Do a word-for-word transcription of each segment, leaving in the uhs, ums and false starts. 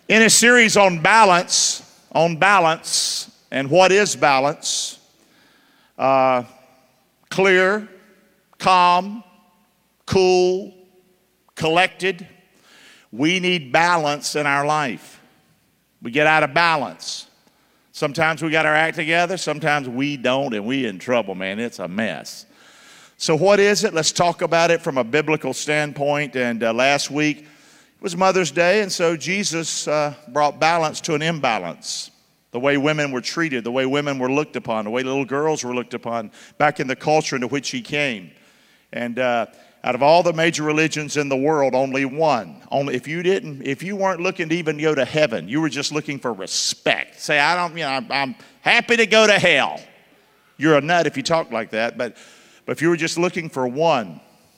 In a series on balance, on balance and what is balance, uh, clear, calm, cool, collected. We need balance in our life. We get out of balance. Sometimes we got our act together, sometimes we don't, and we in trouble, man. It's a mess. So what is it? Let's talk about it from a biblical standpoint. And uh, last week was Mother's Day, and so Jesus uh, brought balance to an imbalance. The way women were treated, the way women were looked upon, the way little girls were looked upon back in the culture into which he came. And uh, out of all the major religions in the world, only one. Only if you didn't, if you weren't looking to even go to heaven, you were just looking for respect. Say, I don't, you know, I'm, I'm happy to go to hell. You're a nut if you talk like that. But, but if you were just looking for one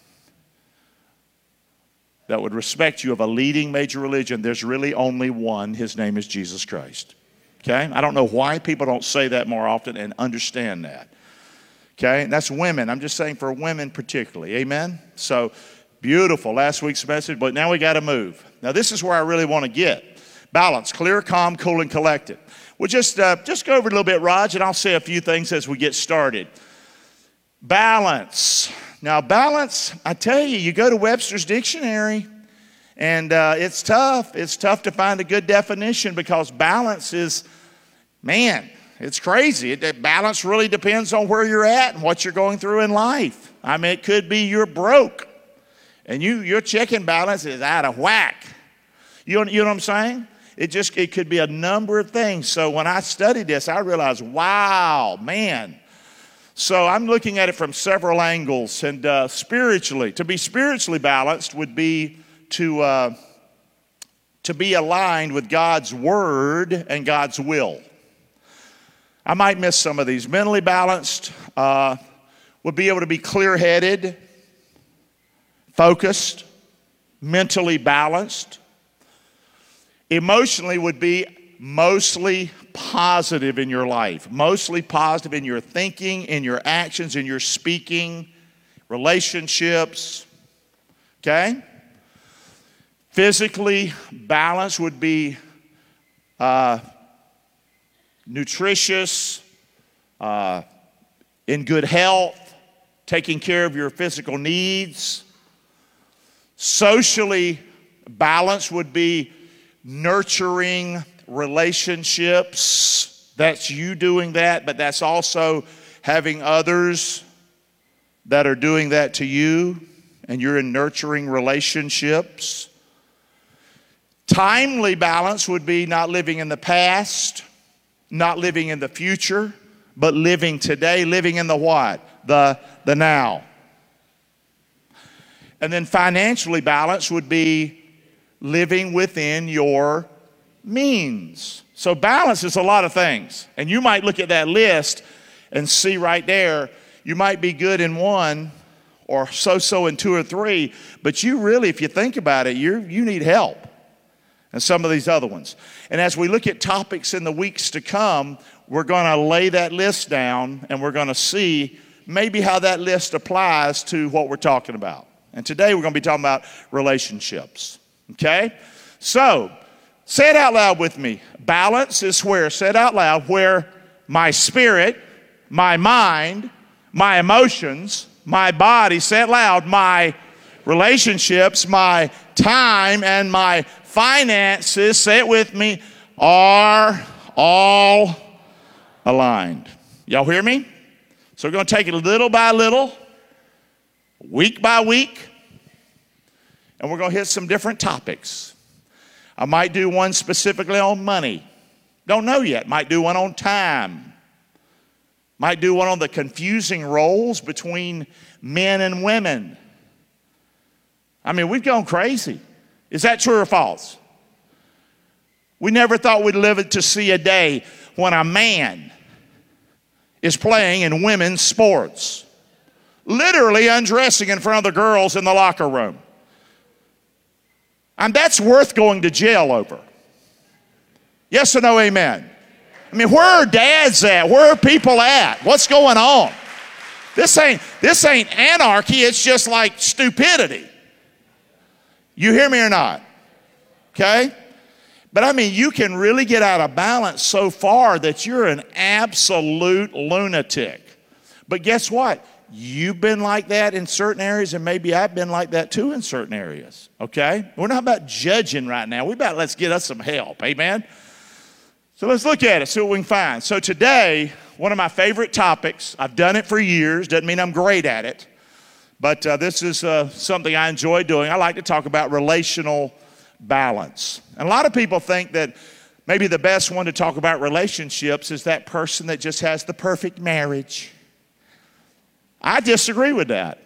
that would respect you of a leading major religion, there's really only one. His name is Jesus Christ. Okay? I don't know why people don't say that more often and understand that. Okay? And that's women. I'm just saying for women particularly. Amen? So, beautiful. Last week's message, but now we got to move. Now, this is where I really want to get. Balance. Clear, calm, cool, and collected. We'll just, uh, just go over it a little bit, Raj, and I'll say a few things as we get started. Balance. Now, balance, I tell you, you go to Webster's Dictionary, and uh, it's tough. It's tough to find a good definition because balance is, man, it's crazy. It, it, balance really depends on where you're at and what you're going through in life. I mean, it could be you're broke, and you your checking balance is out of whack. You know, you know what I'm saying? It just it could be a number of things. So when I studied this, I realized, wow, man. So I'm looking at it from several angles, and uh, spiritually, to be spiritually balanced would be to uh, to be aligned with God's word and God's will. I might miss some of these. Mentally balanced uh, would be able to be clear-headed, focused, mentally balanced. Emotionally would be mostly positive in your life, mostly positive in your thinking, in your actions, in your speaking, relationships, okay? Physically balanced would be uh, nutritious, uh, in good health, taking care of your physical needs. Socially balanced would be nurturing relationships. That's you doing that, but that's also having others that are doing that to you, and you're in nurturing relationships. Timely balance would be not living in the past, not living in the future, but living today, living in the what? The, the now. And then financially balanced would be living within your means. So balance is a lot of things. And you might look at that list and see right there, you might be good in one or so-so in two or three, but you really, if you think about it, you you need help in some of these other ones. And as we look at topics in the weeks to come, we're going to lay that list down and we're going to see maybe how that list applies to what we're talking about. And today we're going to be talking about relationships. Okay? So, say it out loud with me. Balance is where, say it out loud, where my spirit, my mind, my emotions, my body, say it loud, my relationships, my time, and my finances, say it with me, are all aligned. Y'all hear me? So we're going to take it little by little, week by week, and we're going to hit some different topics. I might do one specifically on money. Don't know yet. Might do one on time. Might do one on the confusing roles between men and women. I mean, we've gone crazy. Is that true or false? We never thought we'd live to see a day when a man is playing in women's sports, literally undressing in front of the girls in the locker room. And that's worth going to jail over. Yes or no, amen? I mean, where are dads at? Where are people at? What's going on? This ain't, this ain't anarchy, it's just like stupidity. You hear me or not? Okay? But I mean, you can really get out of balance so far that you're an absolute lunatic. But guess what? You've been like that in certain areas, and maybe I've been like that too in certain areas, okay? We're not about judging right now. We're about let's get us some help, amen? So let's look at it, see what we can find. So today, one of my favorite topics, I've done it for years, doesn't mean I'm great at it, but uh, this is uh, something I enjoy doing. I like to talk about relational balance. And a lot of people think that maybe the best one to talk about relationships is that person that just has the perfect marriage. I disagree with that.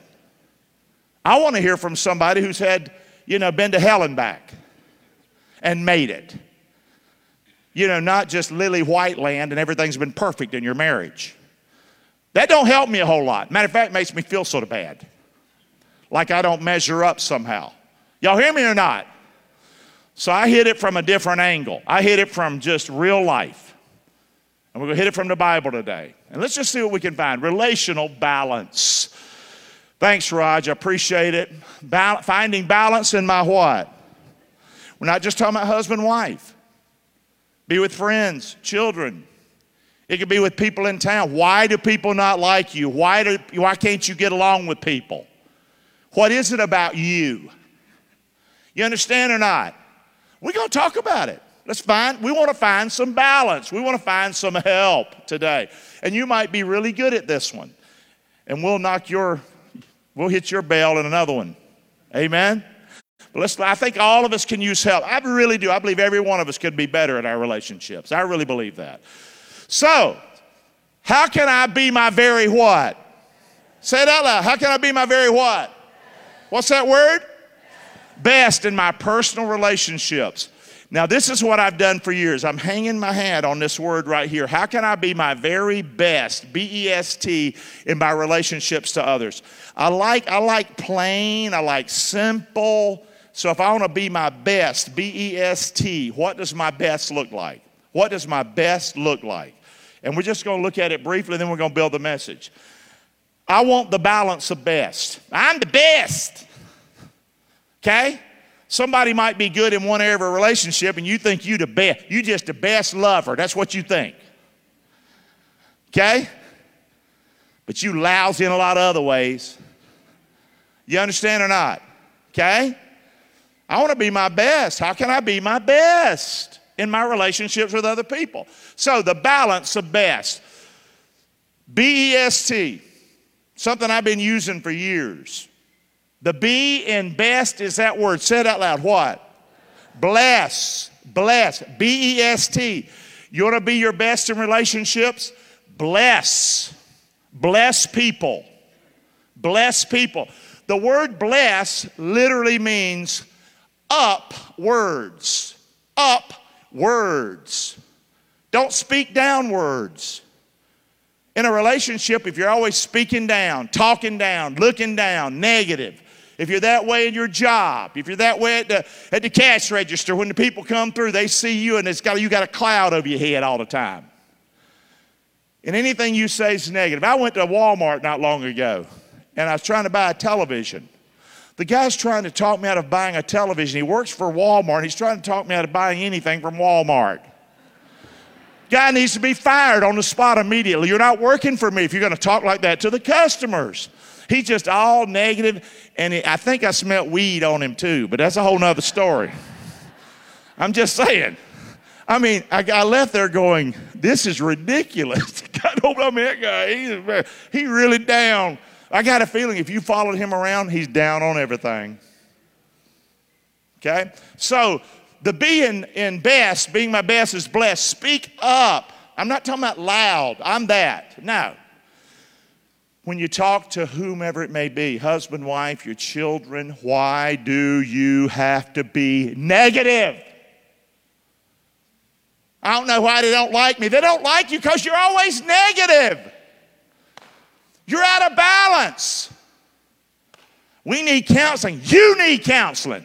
I want to hear from somebody who's had, you know, been to hell and back and made it. You know, not just lily white land and everything's been perfect in your marriage. That don't help me a whole lot. Matter of fact, it makes me feel sort of bad. Like I don't measure up somehow. Y'all hear me or not? So I hit it from a different angle. I hit it from just real life. And we're going to hit it from the Bible today. And let's just see what we can find. Relational balance. Thanks, Raj. I appreciate it. Bal- finding balance in my what? We're not just talking about husband and wife. Be with friends, children. It could be with people in town. Why do people not like you? Why, do, why can't you get along with people? What is it about you? You understand or not? We're going to talk about it. Let's find, we want to find some balance. We want to find some help today. And you might be really good at this one. And we'll knock your, we'll hit your bell in another one. Amen? But let's, I think all of us can use help. I really do. I believe every one of us could be better at our relationships. I really believe that. So, how can I be my very what? Say it out loud. How can I be my very what? What's that word? Best in my personal relationships. Now, this is what I've done for years. I'm hanging my hat on this word right here. How can I be my very best, B E S T, in my relationships to others? I like, I like plain. I like simple. So if I want to be my best, B E S T, what does my best look like? What does my best look like? And we're just going to look at it briefly, then we're going to build the message. I want the balance of best. I'm the best. Okay? Somebody might be good in one area of a relationship and you think you the best. You just the best lover. That's what you think. Okay? But you lousy in a lot of other ways. You understand or not? Okay? I want to be my best. How can I be my best in my relationships with other people? So the balance of best. B E S T. Something I've been using for years. The B in best is that word. Say it out loud. What? Bless. Bless. B E S T. You want to be your best in relationships? Bless. Bless people. Bless people. The word bless literally means upwards. Upwards. Don't speak down words. In a relationship, if you're always speaking down, talking down, looking down, negative, if you're that way in your job, if you're that way at the, at the cash register, when the people come through, they see you and it's got, you got a cloud over your head all the time. And anything you say is negative. I went to Walmart not long ago, and I was trying to buy a television. The guy's trying to talk me out of buying a television. He works for Walmart, and he's trying to talk me out of buying anything from Walmart. Guy needs to be fired on the spot immediately. You're not working for me if you're going to talk like that to the customers. He's just all negative, and I think I smelled weed on him too, but that's a whole nother story. I'm just saying. I mean, I, I left there going, this is ridiculous. God, don't know that guy. He's he really down. I got a feeling if you followed him around, he's down on everything. Okay? So the B in, in best, being my best is blessed. Speak up. I'm not talking about loud. I'm that. No. When you talk to whomever it may be, husband, wife, your children, why do you have to be negative? I don't know why they don't like me. They don't like you because you're always negative. You're out of balance. We need counseling. You need counseling.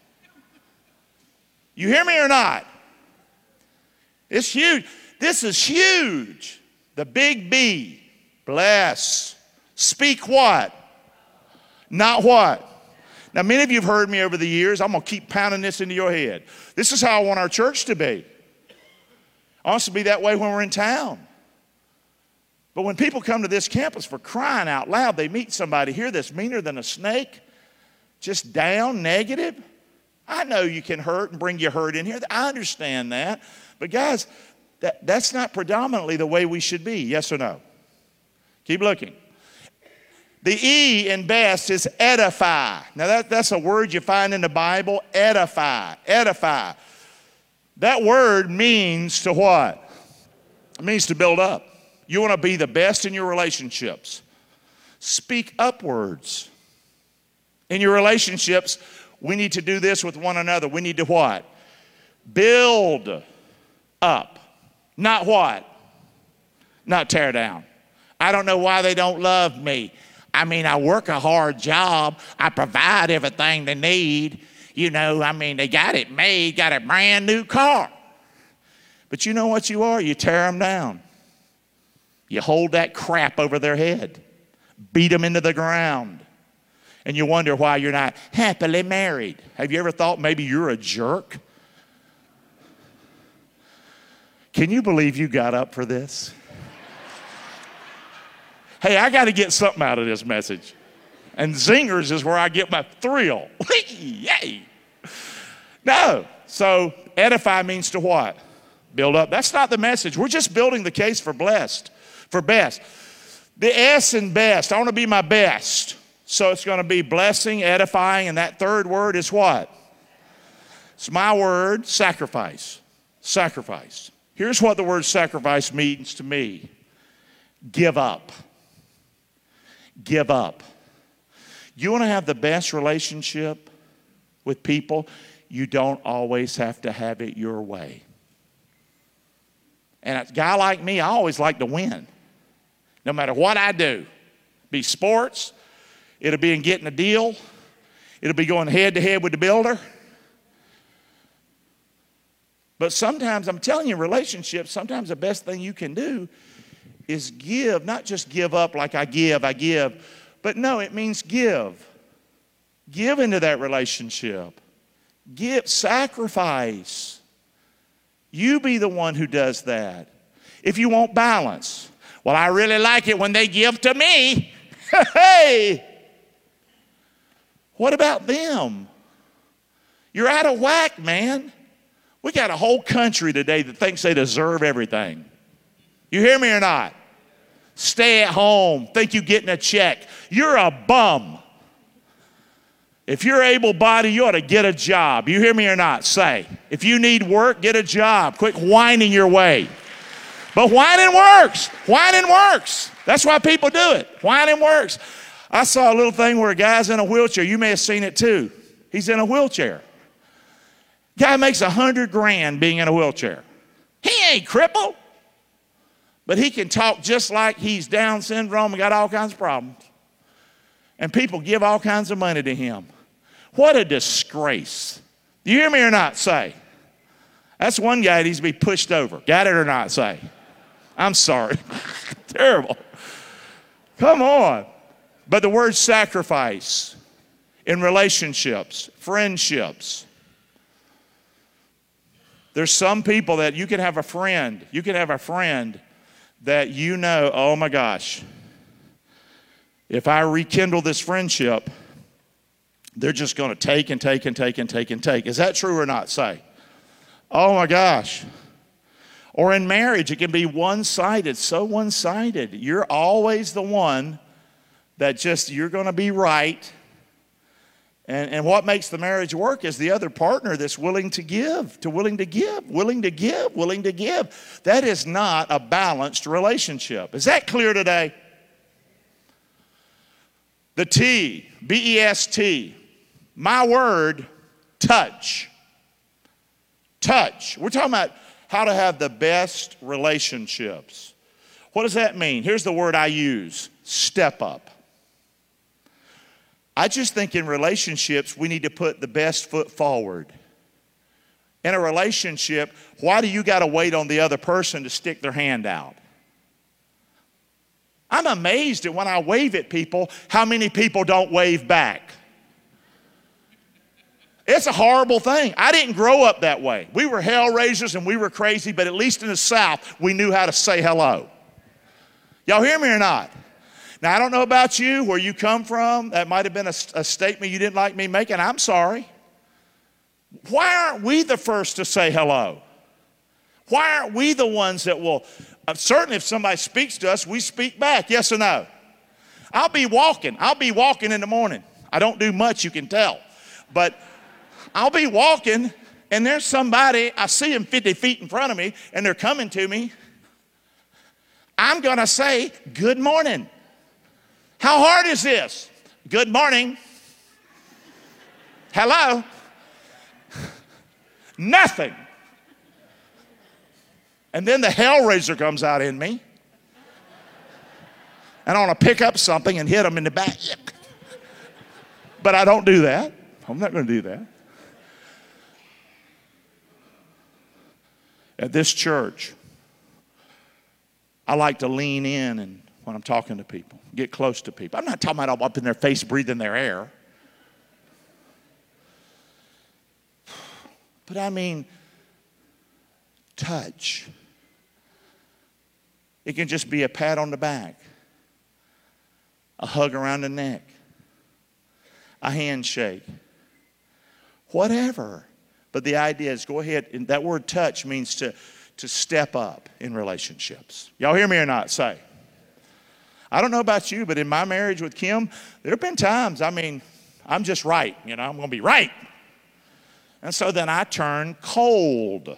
You hear me or not? It's huge. This is huge. The big B. Bless. Speak what? Not what? Now, many of you have heard me over the years. I'm going to keep pounding this into your head. This is how I want our church to be. I want us to be that way when we're in town. But when people come to this campus, for crying out loud, they meet somebody here that's meaner than a snake, just down, negative. I know you can hurt and bring your hurt in here. I understand that. But guys, that, that's not predominantly the way we should be. Yes or no? Keep looking. The E in best is edify. Now that, that's a word you find in the Bible, edify, edify. That word means to what? It means to build up. You want to be the best in your relationships. Speak upwards. In your relationships, we need to do this with one another. We need to what? Build up. Not what? Not tear down. I don't know why they don't love me. I mean, I work a hard job. I provide everything they need. You know, I mean, they got it made, got a brand new car. But you know what you are? You tear them down. You hold that crap over their head. Beat them into the ground. And you wonder why you're not happily married. Have you ever thought maybe you're a jerk? Can you believe you got up for this? Hey, I got to get something out of this message. And zingers is where I get my thrill. Yay! No. So edify means to what? Build up. That's not the message. We're just building the case for blessed, for best. The S in best, I want to be my best. So it's going to be blessing, edifying, and that third word is what? It's my word, sacrifice. Sacrifice. Here's what the word sacrifice means to me. Give up. Give up. You want to have the best relationship with people, you don't always have to have it your way. And a guy like me, I always like to win. No matter what I do. Be sports, it'll be in getting a deal, it'll be going head to head with the builder. But sometimes, I'm telling you, relationships, sometimes the best thing you can do is give, not just give up like I give, I give, but no, it means give. Give into that relationship. Give, sacrifice. You be the one who does that. If you want balance, well, I really like it when they give to me. Hey, what about them? You're out of whack, man. We got a whole country today that thinks they deserve everything. You hear me or not? Stay at home. Think you're getting a check. You're a bum. If you're able-bodied, you ought to get a job. You hear me or not? Say. If you need work, get a job. Quit whining your way. But whining works. Whining works. That's why people do it. Whining works. I saw a little thing where a guy's in a wheelchair. You may have seen it too. He's in a wheelchair. Guy makes a hundred grand being in a wheelchair. He ain't crippled. But he can talk just like he's Down syndrome and got all kinds of problems. And people give all kinds of money to him. What a disgrace. Do you hear me or not? Say. That's one guy that needs to be pushed over. Got it or not? Say. I'm sorry. Terrible. Come on. But the word sacrifice in relationships, friendships. There's some people that you can have a friend. You can have a friend that you know, oh my gosh, if I rekindle this friendship, they're just going to take and take and take and take and take. Is that true or not? Say. Oh my gosh. Or in marriage, it can be one-sided, so one-sided. You're always the one that just, you're going to be right. And, and what makes the marriage work is the other partner that's willing to give, to willing to give, willing to give, willing to give. That is not a balanced relationship. Is that clear today? The T, B E S T, my word, touch. Touch. We're talking about how to have the best relationships. What does that mean? Here's the word I use, step up. I just think in relationships, we need to put the best foot forward. In a relationship, why do you got to wait on the other person to stick their hand out? I'm amazed at when I wave at people, how many people don't wave back. It's a horrible thing. I didn't grow up that way. We were hell raisers and we were crazy, but at least in the South, we knew how to say hello. Y'all hear me or not? Now, I don't know about you, where you come from. That might have been a, a statement you didn't like me making. I'm sorry. Why aren't we the first to say hello? Why aren't we the ones that will, uh, certainly if somebody speaks to us, we speak back, yes or no? I'll be walking. I'll be walking in the morning. I don't do much, you can tell. But I'll be walking, and there's somebody, I see them fifty feet in front of me, and they're coming to me. I'm going to say, good morning. How hard is this? Good morning. Hello. Nothing. And then the hellraiser comes out in me. And I want to pick up something and hit them in the back. But I don't do that. I'm not going to do that. At this church, I like to lean in and when I'm talking to people, get close to people. I'm not talking about up in their face breathing their air. But I mean, touch. It can just be a pat on the back, a hug around the neck, a handshake, whatever. But the idea is go ahead, and that word touch means to, to step up in relationships. Y'all hear me or not? Say. I don't know about you, but in my marriage with Kim, there have been times, I mean, I'm just right. You know, I'm going to be right. And so then I turn cold.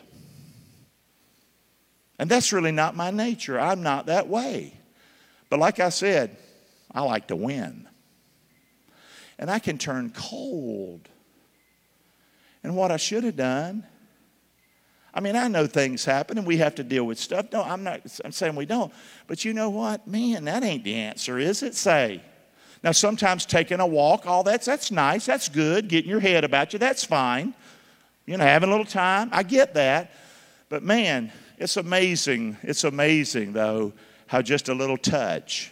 And that's really not my nature. I'm not that way. But like I said, I like to win. And I can turn cold. And what I should have done, I mean, I know things happen and we have to deal with stuff. No, I'm not I'm saying we don't. But you know what? Man, that ain't the answer, is it? Say. Now, sometimes taking a walk, all that's, that's nice. That's good. Getting your head about you, that's fine. You know, having a little time, I get that. But man, it's amazing. It's amazing, though, how just a little touch.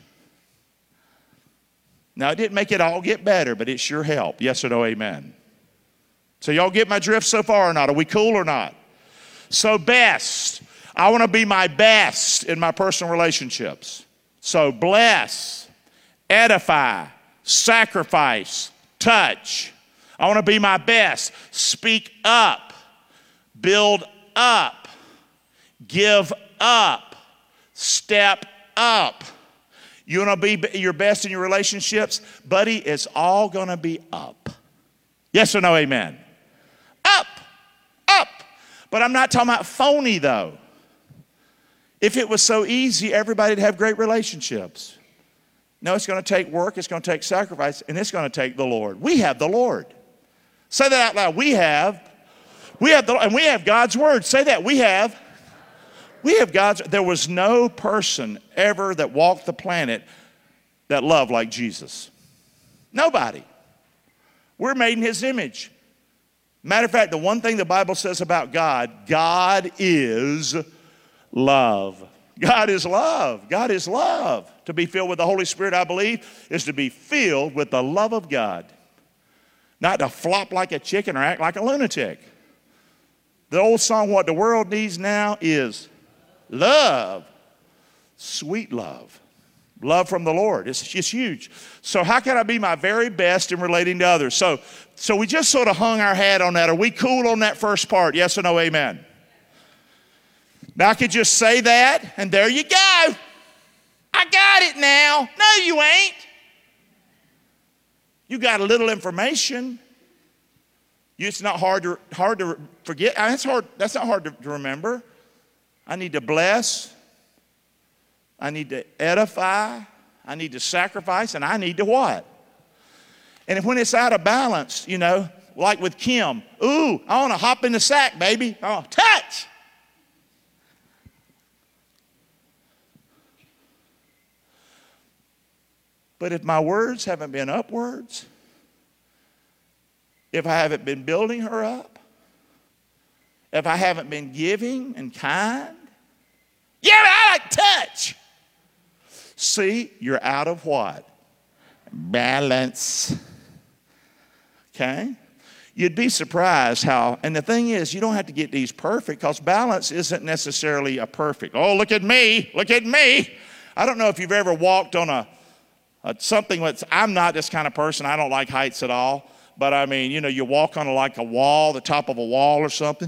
Now, it didn't make it all get better, but it sure helped. Yes or no, amen. So y'all get my drift so far or not? Are we cool or not? So best. I want to be my best in my personal relationships. So bless, edify, sacrifice, touch. I want to be my best. Speak up, build up, give up, step up. You want to be your best in your relationships? Buddy, it's all going to be up. Yes or no, amen? Up, up. But I'm not talking about phony, though. If it was so easy, everybody'd have great relationships. No, it's going to take work, it's going to take sacrifice, and it's going to take the Lord. We have the Lord. Say that out loud. We have. We have the, and we have God's word. Say that. We have. We have God's. There was no person ever that walked the planet that loved like Jesus. Nobody. We're made in his image. Matter of fact, the one thing the Bible says about God, God is love. God is love. God is love. To be filled with the Holy Spirit, I believe, is to be filled with the love of God. Not to flop like a chicken or act like a lunatic. The old song, what the world needs now is love. Sweet love. Love from the Lord. It's just huge. So how can I be my very best in relating to others? So, so we just sort of hung our hat on that. Are we cool on that first part? Yes or no, amen? Now I could just say that, and there you go. I got it now. No, you ain't. You got a little information. It's not hard to, hard to forget. That's, hard, that's not hard to, to remember. I need to bless. I need to edify. I need to sacrifice. And I need to what? And if, when it's out of balance, you know, like with Kim, ooh, I want to hop in the sack, baby. Oh, touch. But if my words haven't been upwards, if I haven't been building her up, if I haven't been giving and kind, yeah, I like touch. See, you're out of what? Balance. Okay? You'd be surprised how, and the thing is, you don't have to get these perfect because balance isn't necessarily a perfect. Oh, look at me, look at me. I don't know if you've ever walked on a, a something that's, I'm not this kind of person. I don't like heights at all. But I mean, you know, you walk on a, like a wall, the top of a wall or something.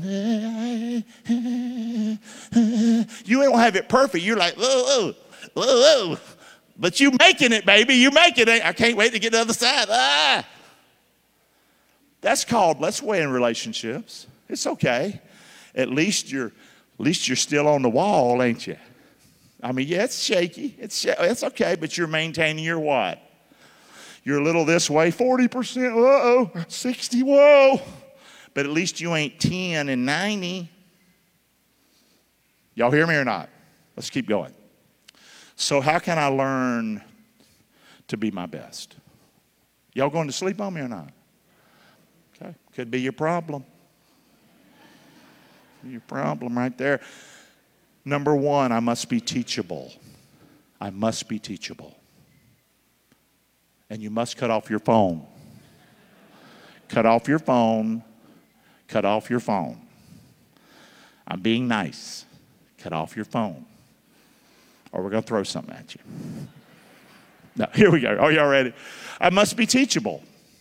You don't have it perfect. You're like, whoa, whoa, whoa, whoa. But you making it, baby. You making it. I can't wait to get to the other side. Ah. That's called, let's weigh in relationships. It's okay. At least you're, at least you're still on the wall, ain't you? I mean, yeah, it's shaky. It's, it's okay, but you're maintaining your what? You're a little this way, forty percent, uh-oh, sixty, whoa. But at least you ain't ten and ninety. Y'all hear me or not? Let's keep going. So how can I learn to be my best? Y'all going to sleep on me or not? Okay, could be your problem. Your problem right there. Number one, I must be teachable. I must be teachable. And you must cut off your phone. Cut off your phone. Cut off your phone. I'm being nice. Cut off your phone. Or we're going to throw something at you. No, here we go. Are y'all ready? I must be teachable.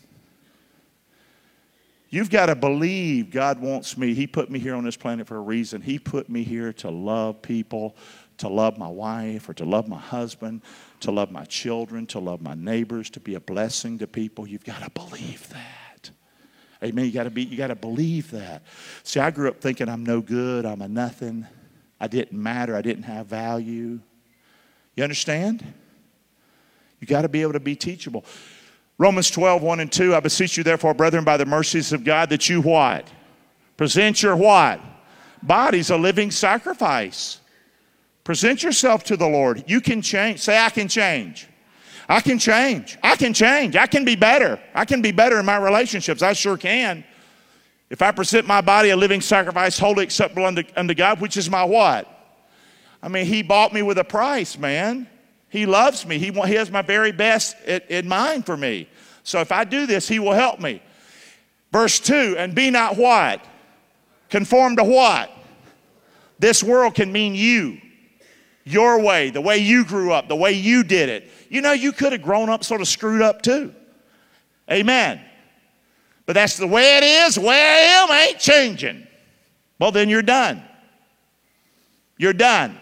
You've got to believe God wants me. He put me here on this planet for a reason. He put me here to love people, to love my wife or to love my husband, to love my children, to love my neighbors, to be a blessing to people. You've got to believe that. Amen. You got to be, you got to believe that. See, I grew up thinking I'm no good, I'm a nothing. I didn't matter, I didn't have value. You understand? You got to be able to be teachable. Romans twelve, one and two, I beseech you therefore, brethren, by the mercies of God, that you what? Present your what? Bodies a living sacrifice. Present yourself to the Lord. You can change. Say, I can change. I can change. I can change. I can be better. I can be better in my relationships. I sure can. If I present my body a living sacrifice, wholly acceptable unto, unto God, which is my what? I mean, he bought me with a price, man. He loves me. He, he has my very best in, in mind for me. So if I do this, he will help me. Verse two, and be not what? Conformed to what? This world can mean you. Your way, the way you grew up, the way you did it. You know, you could have grown up sort of screwed up too. Amen. But that's the way it is, the way I am, I ain't changing. Well, then you're done. You're done.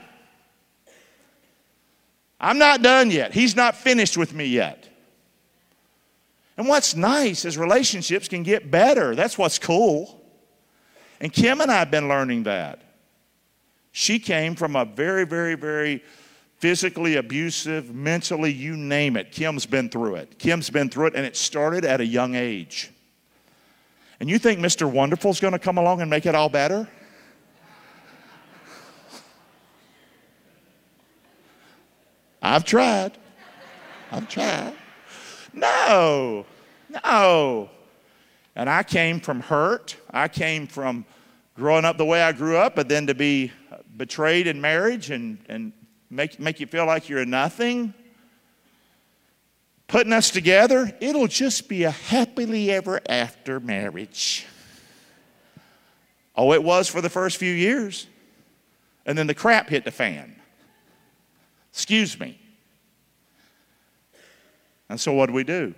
I'm not done yet. He's not finished with me yet. And what's nice is relationships can get better. That's what's cool. And Kim and I have been learning that. She came from a very, very, very physically abusive, mentally, you name it. Kim's been through it. Kim's been through it, and it started at a young age. And you think Mister Wonderful's going to come along and make it all better? I've tried. I've tried. No, no. And I came from hurt. I came from growing up the way I grew up, but then to be betrayed in marriage and, and make, make you feel like you're a nothing. Putting us together, it'll just be a happily ever after marriage. Oh, it was for the first few years. And then the crap hit the fan. Excuse me. And so what do we do?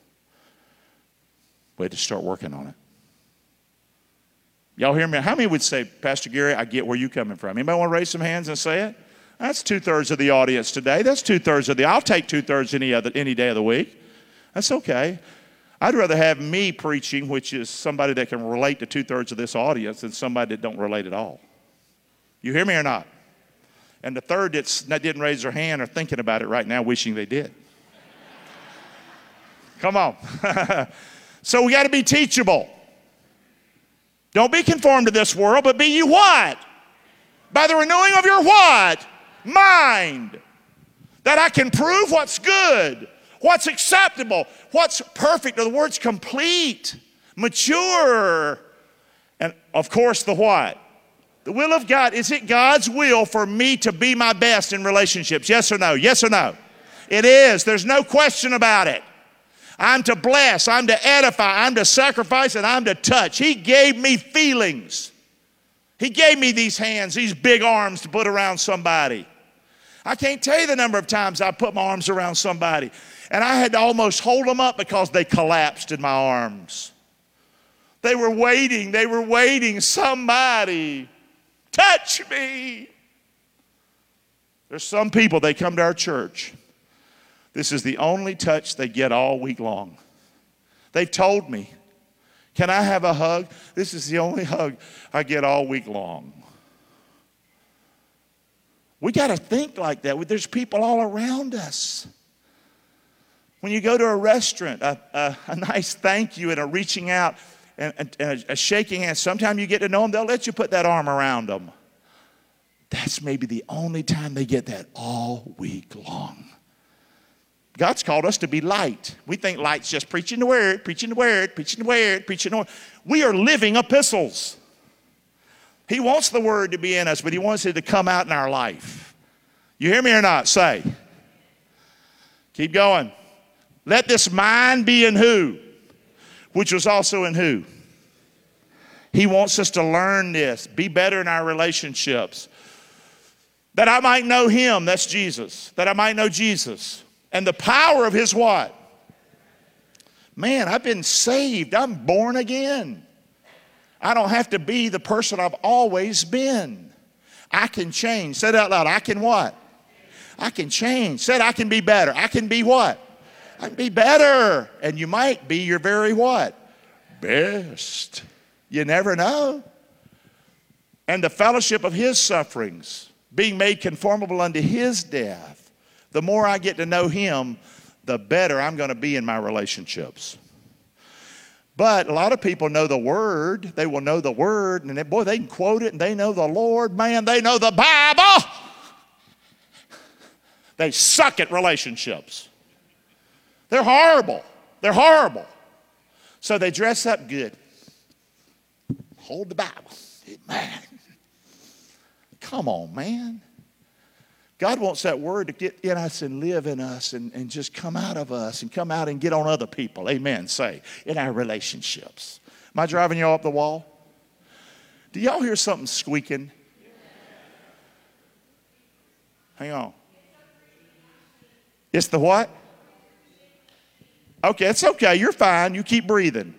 We had to start working on it. Y'all hear me? How many would say, Pastor Gary, I get where you're coming from? Anybody want to raise some hands and say it? That's two-thirds of the audience today. That's two-thirds of the, I'll take two-thirds any other any day of the week. That's okay. I'd rather have me preaching, which is somebody that can relate to two-thirds of this audience, than somebody that don't relate at all. You hear me or not? And the third that's, that didn't raise their hand are thinking about it right now, wishing they did. Come on. So we got to be teachable. Don't be conformed to this world, but be you what? By the renewing of your what? Mind. That I can prove what's good, what's acceptable, what's perfect. In other words, complete, mature. And of course, the what? The will of God. Is it God's will for me to be my best in relationships? Yes or no? Yes or no? It is. There's no question about it. I'm to bless, I'm to edify, I'm to sacrifice, and I'm to touch. He gave me feelings. He gave me these hands, these big arms to put around somebody. I can't tell you the number of times I put my arms around somebody, and I had to almost hold them up because they collapsed in my arms. They were waiting, they were waiting. Somebody touch me. There's some people, they come to our church. This is the only touch they get all week long. They've told me, can I have a hug? This is the only hug I get all week long. We got to think like that. There's people all around us. When you go to a restaurant, a, a, a nice thank you and a reaching out and, and, and a, a shaking hand. Sometimes you get to know them, they'll let you put that arm around them. That's maybe the only time they get that all week long. God's called us to be light. We think light's just preaching the word, preaching the word, preaching the word, preaching the word. We are living epistles. He wants the word to be in us, but he wants it to come out in our life. You hear me or not? Say. Keep going. Let this mind be in who? Which was also in who? He wants us to learn this, be better in our relationships. That I might know him, that's Jesus. That I might know Jesus. And the power of his what? Man, I've been saved. I'm born again. I don't have to be the person I've always been. I can change. Say it out loud. I can what? I can change. Said I can be better. I can be what? I can be better. And you might be your very what? Best. You never know. And the fellowship of his sufferings, being made conformable unto his death. The more I get to know him, the better I'm going to be in my relationships. But a lot of people know the word. They will know the word. And they, boy, they can quote it and they know the Lord. Man, they know the Bible. They suck at relationships. They're horrible. They're horrible. So they dress up good. Hold the Bible. Amen. Come on, man. God wants that word to get in us and live in us and, and just come out of us and come out and get on other people. Amen, say, in our relationships. Am I driving y'all up the wall? Do y'all hear something squeaking? Hang on. It's the what? Okay, it's okay. You're fine. You keep breathing.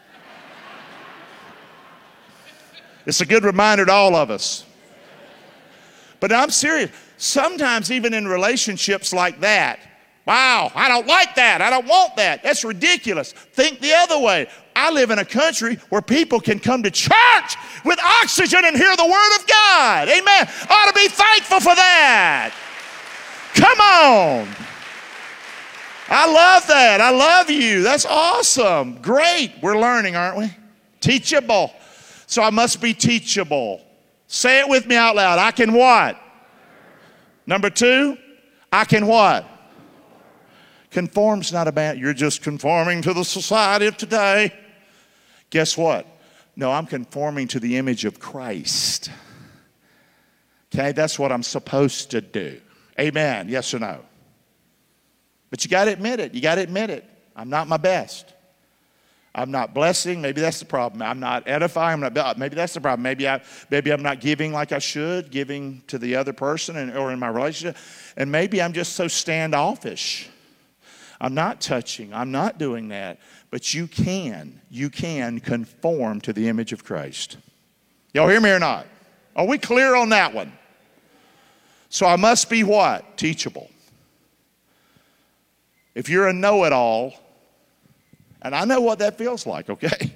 It's a good reminder to all of us. But I'm serious. Sometimes even in relationships like that, wow, I don't like that. I don't want that. That's ridiculous. Think the other way. I live in a country where people can come to church with oxygen and hear the word of God. Amen. Ought to be thankful for that. Come on. I love that. I love you. That's awesome. Great. We're learning, aren't we? Teachable. So I must be teachable. Say it with me out loud. I can what? Number two, I can what? Conform's not a bad, you're just conforming to the society of today. Guess what? No, I'm conforming to the image of Christ. Okay, that's what I'm supposed to do. Amen, yes or no? But you got to admit it. You got to admit it. I'm not my best. I'm not blessing. Maybe that's the problem. I'm not edifying. I'm not, maybe that's the problem. Maybe, I, maybe I'm not giving like I should, giving to the other person and, or in my relationship. And maybe I'm just so standoffish. I'm not touching. I'm not doing that. But you can. You can conform to the image of Christ. Y'all hear me or not? Are we clear on that one? So I must be what? Teachable. If you're a know-it-all, and I know what that feels like, okay?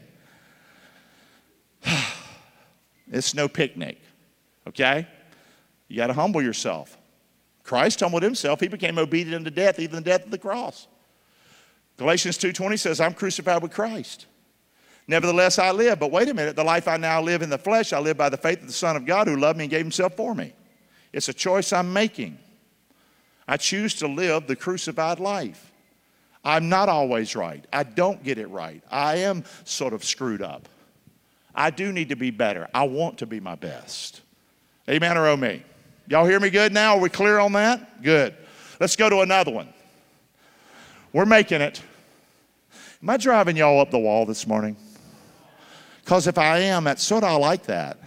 It's no picnic, okay? You got to humble yourself. Christ humbled himself. He became obedient unto death, even the death of the cross. Galatians two twenty says, I'm crucified with Christ. Nevertheless, I live. But wait a minute, the life I now live in the flesh, I live by the faith of the Son of God who loved me and gave himself for me. It's a choice I'm making. I choose to live the crucified life. I'm not always right. I don't get it right. I am sort of screwed up. I do need to be better. I want to be my best. Amen or oh me? Y'all hear me good now? Are we clear on that? Good. Let's go to another one. We're making it. Am I driving y'all up the wall this morning? Because if I am, that's sort of I like that.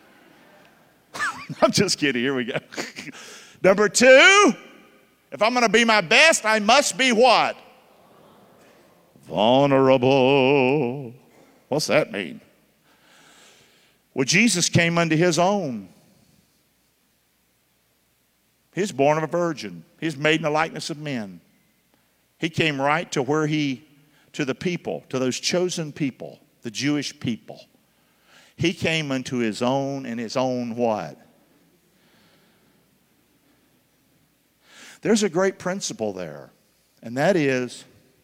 I'm just kidding. Here we go. Number two, if I'm going to be my best, I must be what? Vulnerable. What's that mean? Well, Jesus came unto his own. He was born of a virgin. He was made in the likeness of men. He came right to where he, to the people, to those chosen people, the Jewish people. He came unto his own, and his own what? There's a great principle there, and that is,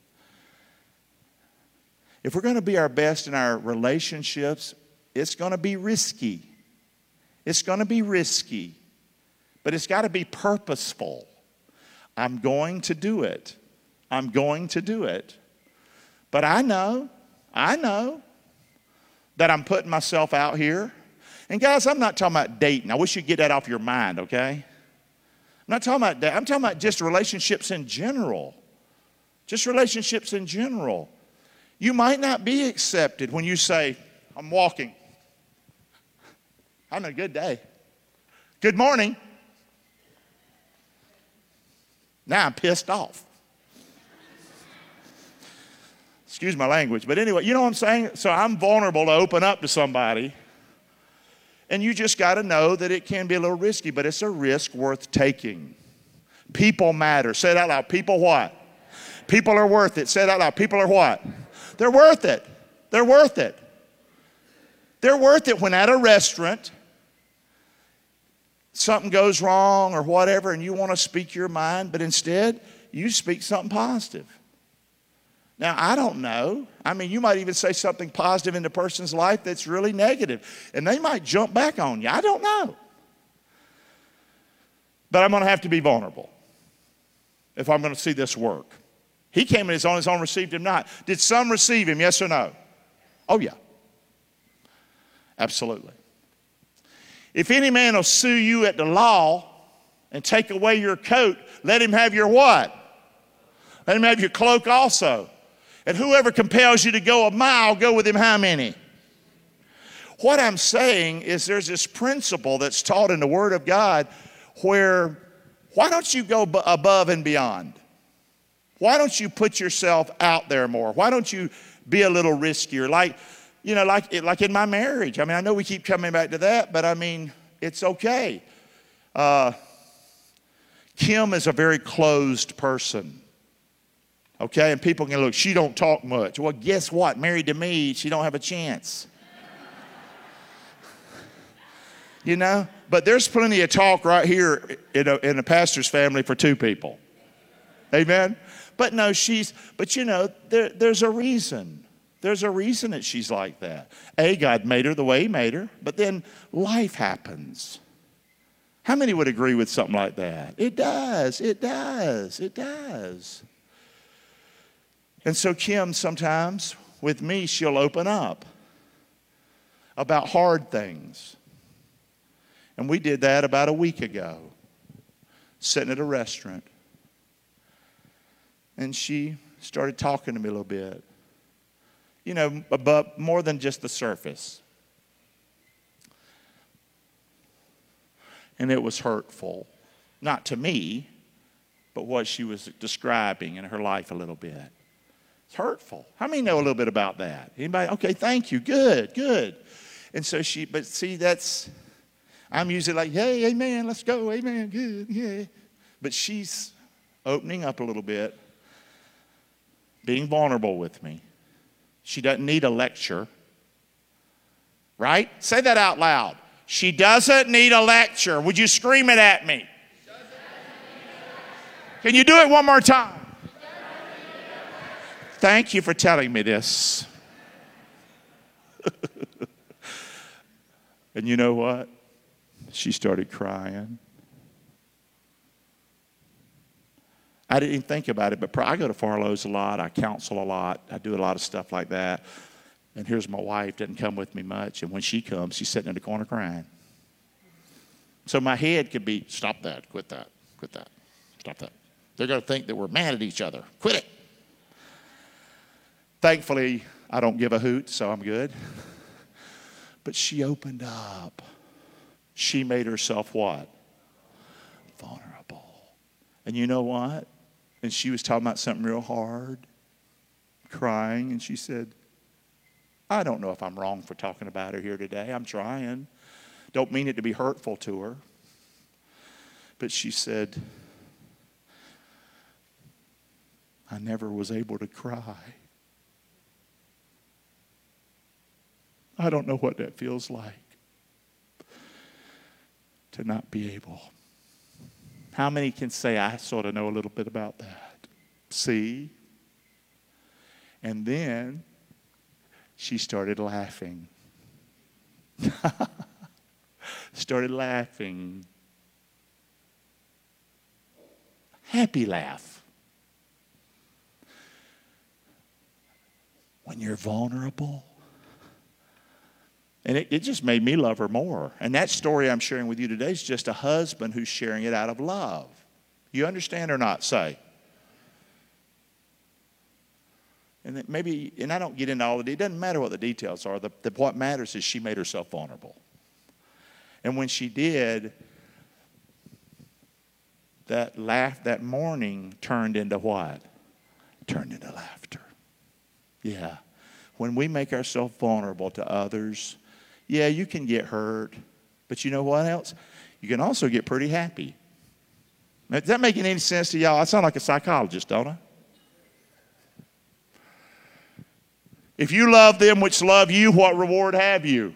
if we're going to be our best in our relationships, it's going to be risky. It's going to be risky, but it's got to be purposeful. I'm going to do it. I'm going to do it. But I know, I know that I'm putting myself out here. And guys, I'm not talking about dating. I wish you'd get that off your mind, okay? I'm not talking about that. I'm talking about just relationships in general. Just relationships in general. You might not be accepted when you say, I'm walking. I'm having a good day. Good morning. Now I'm pissed off. Excuse my language. But anyway, you know what I'm saying? So I'm vulnerable to open up to somebody. And you just got to know that it can be a little risky, but it's a risk worth taking. People matter. Say it out loud. People what? People are worth it. Say it out loud. People are what? They're worth it. They're worth it. They're worth it when at a restaurant something goes wrong or whatever and you want to speak your mind, but instead you speak something positive. Now, I don't know. I mean, you might even say something positive in the person's life that's really negative, and they might jump back on you. I don't know. But I'm going to have to be vulnerable if I'm going to see this work. He came in his own, his own received him not. Did some receive him, yes or no? Oh, yeah. Absolutely. If any man will sue you at the law and take away your coat, let him have your what? Let him have your cloak also. And whoever compels you to go a mile, go with him how many? What I'm saying is there's this principle that's taught in the Word of God where why don't you go b- above and beyond? Why don't you put yourself out there more? Why don't you be a little riskier? Like, you know, like, like in my marriage. I mean, I know we keep coming back to that, but I mean, it's okay. Uh, Kim is a very closed person. Okay, and people can look, she don't talk much. Well, guess what? Married to me, she don't have a chance. You know? But there's plenty of talk right here in a, in a pastor's family for two people. Amen? But no, she's, but you know, there, there's a reason. There's a reason that she's like that. A, God made her the way he made her, but then life happens. How many would agree with something like that? It does, it does, it does. And so Kim, sometimes with me, she'll open up about hard things. And we did that about a week ago, sitting at a restaurant. And she started talking to me a little bit. You know, about more than just the surface. And it was hurtful. Not to me, but what she was describing in her life a little bit. It's hurtful. How many know a little bit about that? Anybody? Okay, thank you. Good, good. And so she, but see, that's, I'm usually like, hey, amen, let's go, amen, good, yeah. But she's opening up a little bit, being vulnerable with me. She doesn't need a lecture, right? Say that out loud. She doesn't need a lecture. Would you scream it at me? Can you do it one more time? Thank you for telling me this. And you know what? She started crying. I didn't even think about it, but I go to Farlow's a lot. I counsel a lot. I do a lot of stuff like that. And here's my wife, doesn't come with me much. And when she comes, she's sitting in the corner crying. So my head could be, stop that, quit that, quit that, stop that. They're going to think that we're mad at each other. Quit it. Thankfully, I don't give a hoot, so I'm good. But she opened up. She made herself what? Vulnerable. And you know what? And she was talking about something real hard, crying, and she said, I don't know if I'm wrong for talking about her here today. I'm trying. Don't mean it to be hurtful to her. But she said, I never was able to cry. I don't know what that feels like to not be able. How many can say, I sort of know a little bit about that? See? And then she started laughing. started laughing. Happy laugh. When you're vulnerable. And it, it just made me love her more. And that story I'm sharing with you today is just a husband who's sharing it out of love. You understand or not? Say. And that maybe, and I don't get into all of it. It doesn't matter what the details are. The, the, what matters is she made herself vulnerable. And when she did, that laugh that morning turned into what? Turned into laughter. Yeah. When we make ourselves vulnerable to others, yeah, you can get hurt. But you know what else? You can also get pretty happy. Now, is that making any sense to y'all? I sound like a psychologist, don't I? If you love them which love you, what reward have you?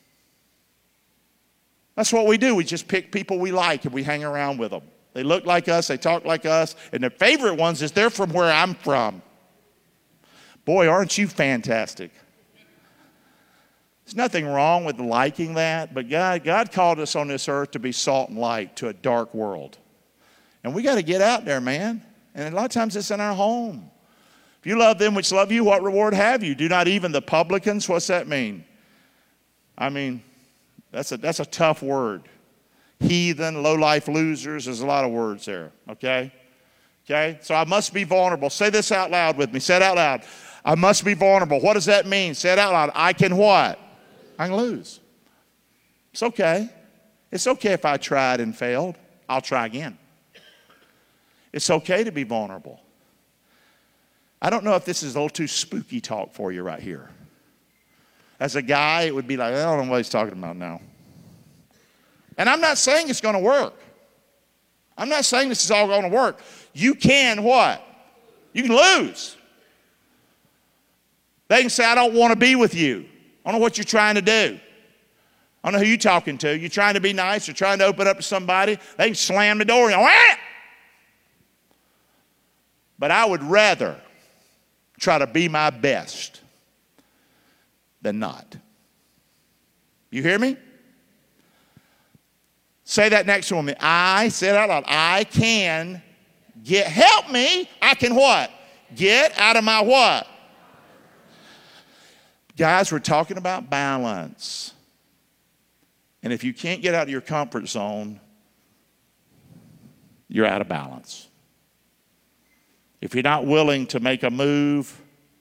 That's what we do. We just pick people we like and we hang around with them. They look like us, they talk like us, and the favorite ones is they're from where I'm from. Boy, aren't you fantastic? There's nothing wrong with liking that, but God, God called us on this earth to be salt and light to a dark world. And we got to get out there, man. And a lot of times it's in our home. If you love them which love you, what reward have you? Do not even the publicans? What's that mean? I mean, that's a, that's a tough word. Heathen, low-life losers, there's a lot of words there, okay? Okay, so I must be vulnerable. Say this out loud with me. Say it out loud. I must be vulnerable. What does that mean? Say it out loud. I can what? I can lose. It's okay. It's okay if I tried and failed. I'll try again. It's okay to be vulnerable. I don't know if this is a little too spooky talk for you right here. As a guy, it would be like, I don't know what he's talking about now. And I'm not saying it's going to work. I'm not saying this is all going to work. You can what? You can lose. They can say, I don't want to be with you. I don't know what you're trying to do. I don't know who you're talking to. You're trying to be nice. You're trying to open up to somebody. They can slam the door and go, ah! But I would rather try to be my best than not. You hear me? Say that next to me. I, say it out loud. I can get, help me. I can what? Get out of my what? Guys, we're talking about balance. And if you can't get out of your comfort zone, you're out of balance. If you're not willing to make a move,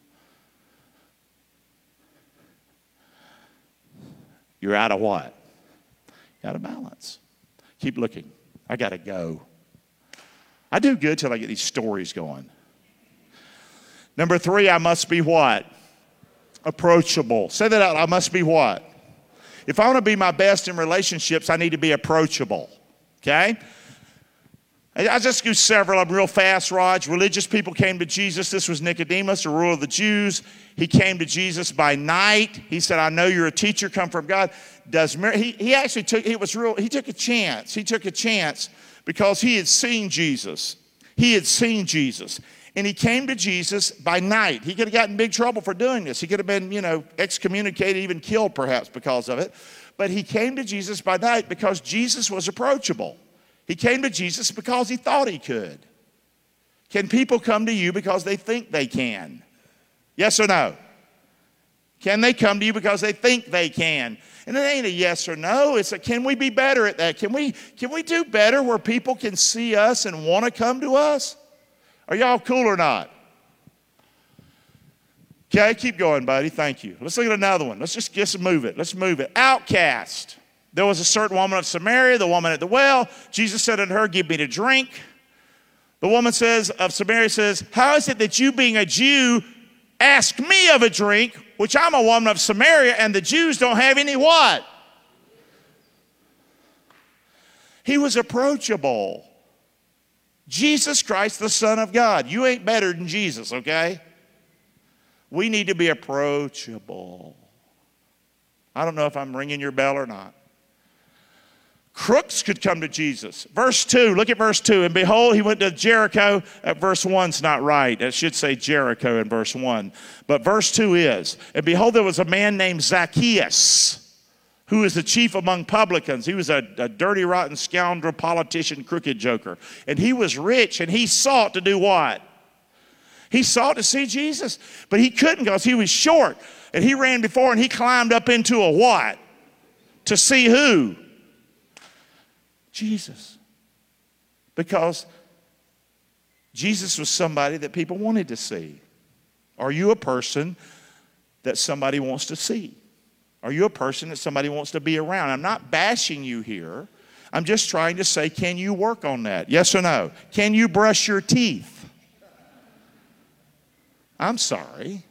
you're out of what? You're out of balance. Keep looking. I got to go. I do good till I get these stories going. Number three, I must be what? Approachable. Say that out. I must be what? If I want to be my best in relationships, I need to be approachable. Okay? I'll just do several of them real fast, Raj. Religious people came to Jesus. This was Nicodemus, the ruler of the Jews. He came to Jesus by night. He said, I know you're a teacher, come from God. Does he, he actually took, it was real, he took a chance. He took a chance because he had seen Jesus. He had seen Jesus. And he came to Jesus by night. He could have gotten in big trouble for doing this. He could have been, you know, excommunicated, even killed perhaps because of it. But he came to Jesus by night because Jesus was approachable. He came to Jesus because he thought he could. Can people come to you because they think they can? Yes or no? Can they come to you because they think they can? And it ain't a yes or no. It's a can we be better at that? Can we, can we do better where people can see us and want to come to us? Are y'all cool or not? Okay, keep going, buddy. Thank you. Let's look at another one. Let's just, just move it. Let's move it. Outcast. There was a certain woman of Samaria, the woman at the well. Jesus said unto her, give me to drink. The woman says, of Samaria says, how is it that you being a Jew ask me of a drink, which I'm a woman of Samaria, and the Jews don't have any what? He was approachable. Jesus Christ, the Son of God. You ain't better than Jesus, okay? We need to be approachable. I don't know if I'm ringing your bell or not. Crooks could come to Jesus. Verse two, look at verse two. And behold, he went to Jericho. At verse one's not right. It should say Jericho in verse one. But verse two is. And behold, there was a man named Zacchaeus, who is the chief among publicans. He was a, a dirty, rotten scoundrel, politician, crooked joker. And he was rich, and he sought to do what? He sought to see Jesus. But he couldn't because he was short. And he ran before, and he climbed up into a what? To see who? Jesus. Because Jesus was somebody that people wanted to see. Are you a person that somebody wants to see? Are you a person that somebody wants to be around? I'm not bashing you here. I'm just trying to say, can you work on that? Yes or no? Can you brush your teeth? I'm sorry.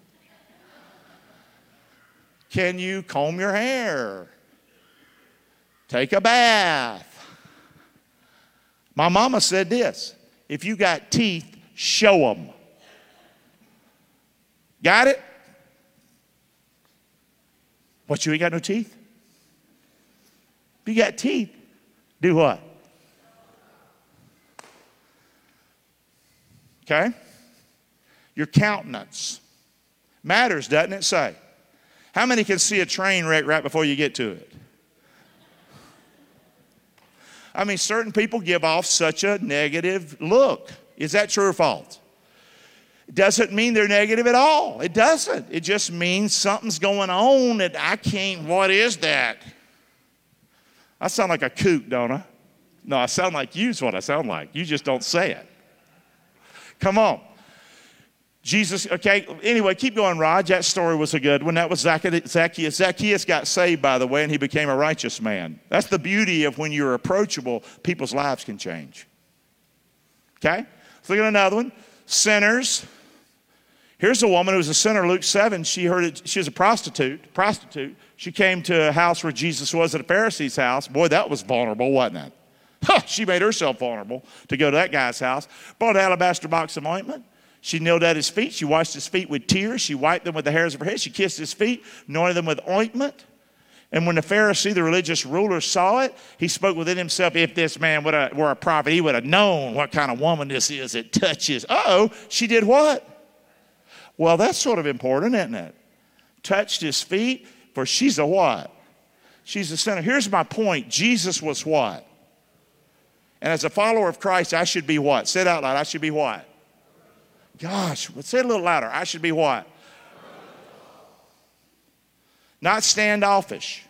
Can you comb your hair? Take a bath? My mama said this, if you got teeth, show them. Got it? What, you ain't got no teeth? If you got teeth, do what? Okay? Your countenance matters, doesn't it say? How many can see a train wreck right before you get to it? I mean, certain people give off such a negative look. Is that true or false? It doesn't mean they're negative at all. It doesn't. It just means something's going on that I can't, what is that? I sound like a kook, don't I? No, I sound like you's what I sound like. You just don't say it. Come on. Jesus, okay, anyway, keep going, Raj. That story was a good one. That was Zacchaeus. Zacchaeus got saved, by the way, and he became a righteous man. That's the beauty of when you're approachable, people's lives can change. Okay? Let's look at another one. Sinners. Here's a woman who was a sinner, Luke seven. She heard it, she was a prostitute, prostitute. She came to a house where Jesus was at a Pharisee's house. Boy, that was vulnerable, wasn't it? Huh, she made herself vulnerable to go to that guy's house. Bought an alabaster box of ointment. She kneeled at his feet. She washed his feet with tears. She wiped them with the hairs of her head. She kissed his feet, anointed them with ointment. And when the Pharisee, the religious ruler, saw it, he spoke within himself, if this man would have, were a prophet, he would have known what kind of woman this is that touches. Uh-oh, she did what? Well, that's sort of important, isn't it? Touched his feet, for she's a what? She's a sinner. Here's my point. Jesus was what? And as a follower of Christ, I should be what? Say it out loud. I should be what? Gosh, say it a little louder. I should be what? Not standoffish.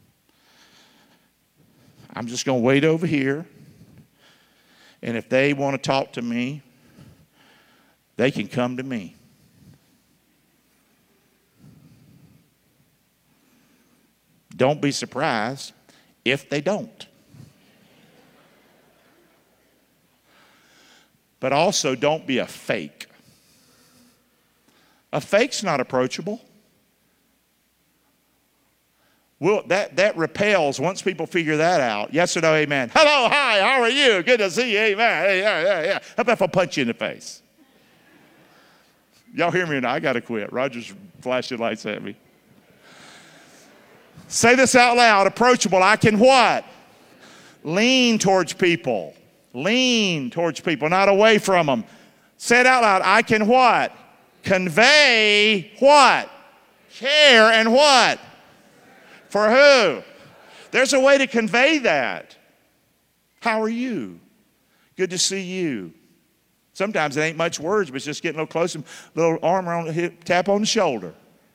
I'm just going to wait over here. And if they want to talk to me, they can come to me. Don't be surprised if they don't. But also don't be a fake. A fake's not approachable. Well, that, that repels once people figure that out. Yes or no, amen. Hello, hi, how are you? Good to see you, amen. Hey, yeah, yeah, yeah. How about if I punch you in the face? Y'all hear me or not? I got to quit. Roger's flashing lights at me. Say this out loud. Approachable. I can what? Lean towards people. Lean towards people, not away from them. Say it out loud. I can what? Convey what? Care and what? For who? There's a way to convey that. How are you? Good to see you. Sometimes it ain't much words, but it's just getting a little close, a little arm around the hip, tap on the shoulder.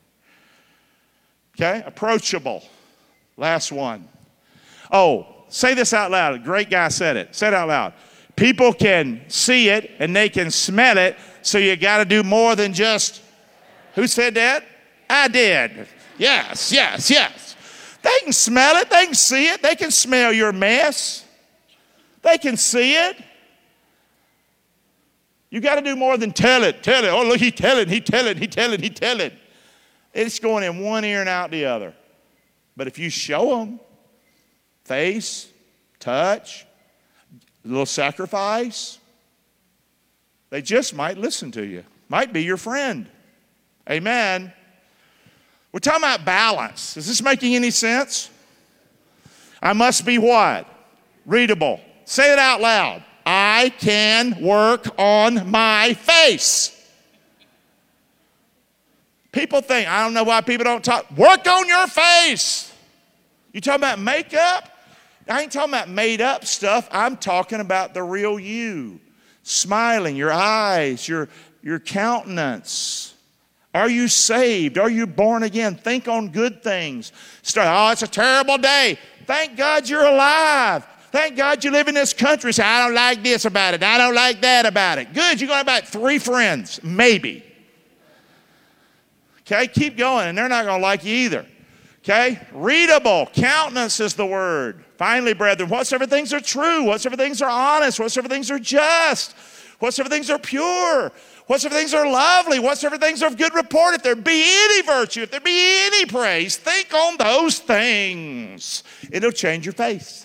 Okay? Approachable. Last one. Oh, say this out loud. A great guy said it. Say it out loud. People can see it and they can smell it, so you got to do more than just Who said that? I did. Yes, yes, yes. They can smell it. They can see it. They can smell your mess. They can see it. You got to do more than tell it. Tell it. Oh, look, he tell it. He tell it. He tell it. He tell it. It's going in one ear and out the other. But if you show them, face, touch, a little sacrifice, they just might listen to you. Might be your friend. Amen. We're talking about balance. Is this making any sense? I must be what? Readable. Say it out loud. I can work on my face. People think, I don't know why people don't talk. Work on your face. You talking about makeup? I ain't talking about made up stuff. I'm talking about the real you. Smiling, your eyes, your, your countenance. Are you saved? Are you born again? Think on good things. Start, oh, it's a terrible day. Thank God you're alive. Thank God you live in this country. Say, I don't like this about it. I don't like that about it. Good, you're going to have about three friends, maybe. Okay, keep going, and they're not going to like you either. Okay, readable. Countenance is the word. Finally, brethren, whatsoever things are true, whatsoever things are honest, whatsoever things are just, whatsoever things are pure, whatsoever things are lovely, whatsoever things are of good report, if there be any virtue, if there be any praise, think on those things. It'll change your face.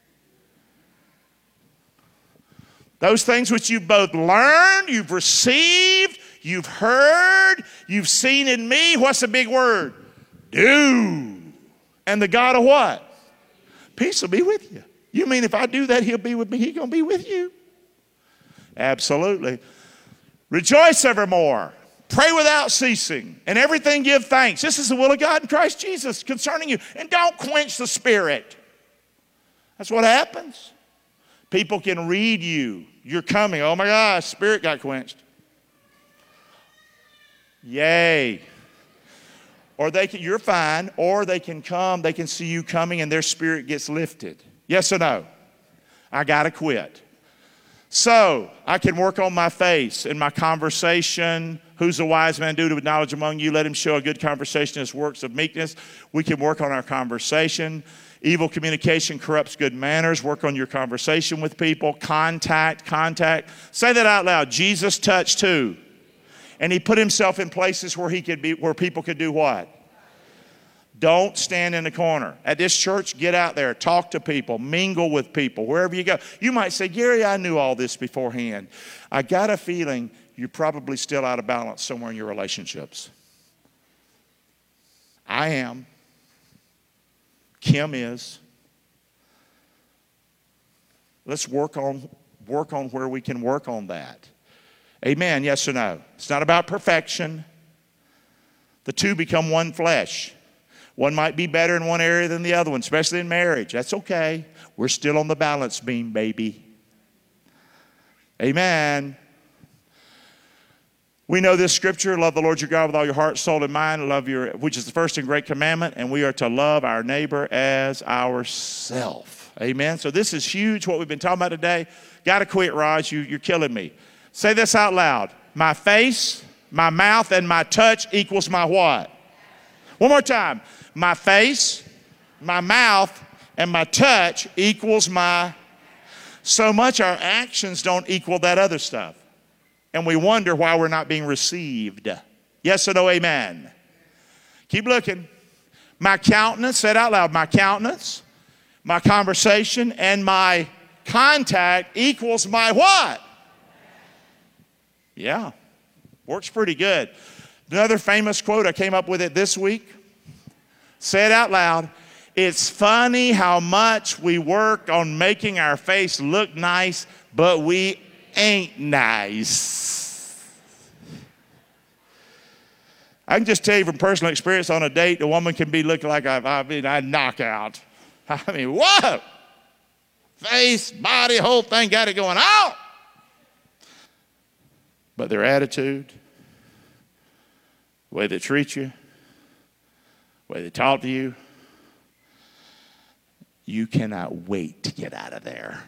Those things which you've both learned, you've received, you've heard, you've seen in me. What's the big word? Do. And the God of what? Peace will be with you. You mean if I do that, he'll be with me? He's going to be with you? Absolutely. Rejoice evermore. Pray without ceasing. And everything give thanks. This is the will of God in Christ Jesus concerning you. And don't quench the Spirit. That's what happens. People can read you. You're coming. Oh my gosh, Spirit got quenched. Yay. Or they can, you're fine, or they can come, they can see you coming and their spirit gets lifted. Yes or no? I got to quit. So, I can work on my face in my conversation. Who's a wise man due to knowledge among you? Let him show a good conversation as works of meekness. We can work on our conversation. Evil communication corrupts good manners. Work on your conversation with people. Contact, contact. Say that out loud. Jesus touched too. And he put himself in places where he could be, where people could do what? Don't stand in the corner. At this church, get out there, talk to people, mingle with people, wherever you go. You might say, Gary, I knew all this beforehand. I got a feeling you're probably still out of balance somewhere in your relationships. I am. Kim is. Let's work on, work on where we can work on that. Amen, yes or no? It's not about perfection. The two become one flesh. One might be better in one area than the other one, especially in marriage. That's okay. We're still on the balance beam, baby. Amen. We know this scripture, love the Lord your God with all your heart, soul, and mind, love your, which is the first and great commandment, and we are to love our neighbor as ourself. Amen. So this is huge, what we've been talking about today. Got to quit, Raj. You, you're killing me. Say this out loud. My face, my mouth, and my touch equals my what? One more time. My face, my mouth, and my touch equals my... So much our actions don't equal that other stuff. And we wonder why we're not being received. Yes or no, amen? Keep looking. My countenance, say it out loud. My countenance, my conversation, and my contact equals my what? Yeah, works pretty good. Another famous quote, I came up with it this week. Say it out loud. It's funny how much we work on making our face look nice, but we ain't nice. I can just tell you from personal experience on a date, the woman can be looking like a, I mean, a knockout. I mean, whoa! Face, body, whole thing got it going on. But their attitude, the way they treat you, the way they talk to you, you cannot wait to get out of there.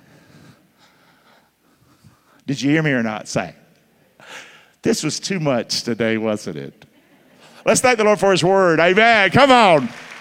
Did you hear me or not? Say, this was too much today, wasn't it? Let's thank the Lord for his word. Amen. Come on.